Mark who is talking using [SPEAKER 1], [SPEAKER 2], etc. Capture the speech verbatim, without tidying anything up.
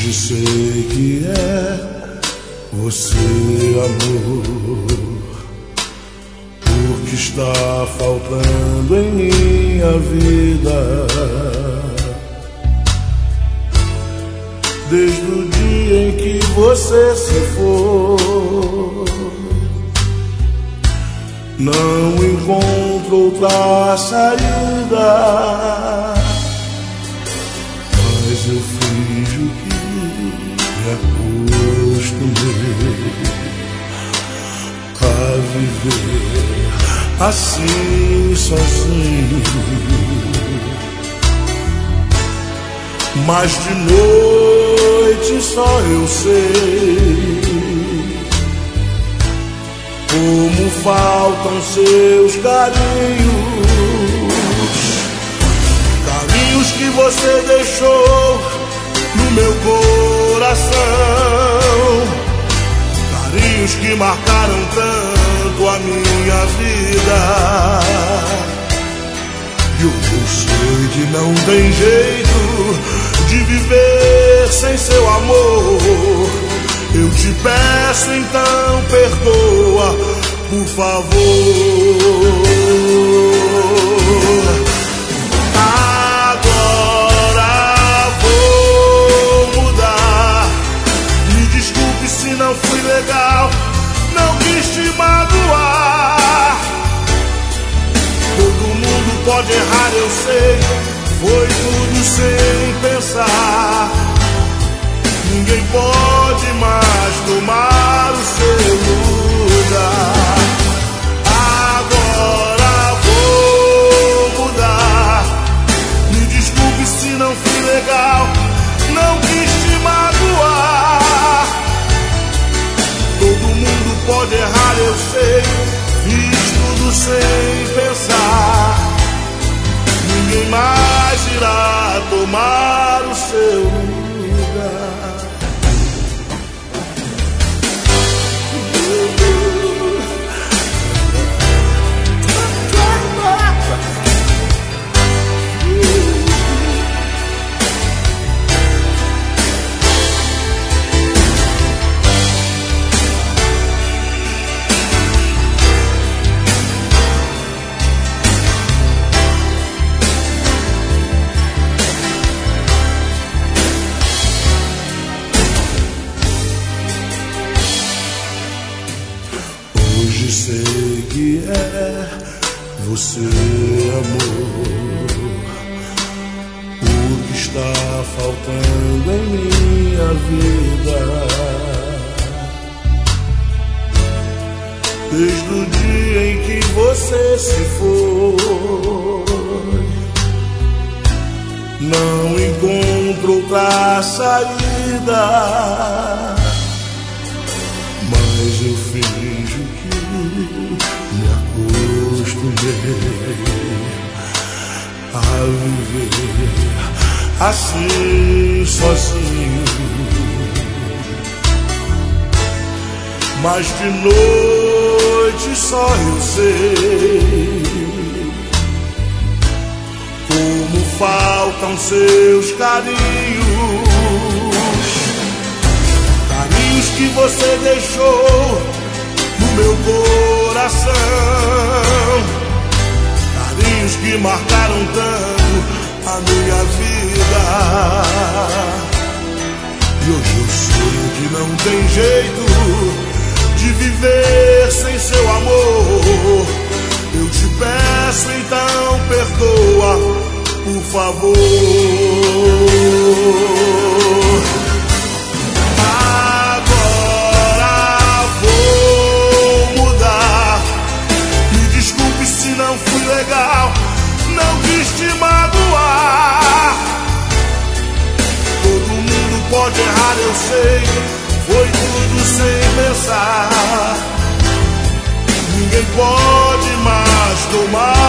[SPEAKER 1] Hoje sei que é você, amor, o que está faltando em minha vida. Desde o dia em que você se foi, não encontro outra saída. Mas eu fiz o que me acostumei a viver assim sozinho. Mas de noite só eu sei como faltam seus carinhos, carinhos que você deixou no meu coração, carinhos que marcaram tanto a minha vida. E hoje eu sei que não tem jeito de viver sem seu amor. Eu te peço então, perdoa, por favor. Agora vou mudar. Me desculpe se não fui legal, não quis te magoar. Todo mundo pode errar, eu sei, foi tudo sem pensar. Ninguém pode mais tomar o seu lugar. Agora vou mudar. Me desculpe se não fui legal, não quis te magoar. Todo mundo pode errar, eu sei, fiz tudo sem pensar. Ninguém mais irá tomar o seu lugar. Hoje sei que é você, amor, o que está faltando em minha vida. Desde o dia em que você se foi, não encontro outra saída. Mas eu fiz o que me acostumei a viver assim sozinho. Mas de noite só eu sei como faltam seus carinhos, carinhos que você deixou no meu coração, carinhos que marcaram tanto a minha vida. E hoje eu sei que não tem jeito de viver sem seu amor. Eu te peço então, perdoa, por favor. Agora vou mudar. Me desculpe se não fui legal, não quis te magoar. Todo mundo pode errar, eu sei, foi tudo sem pensar. Ninguém pode mais tomar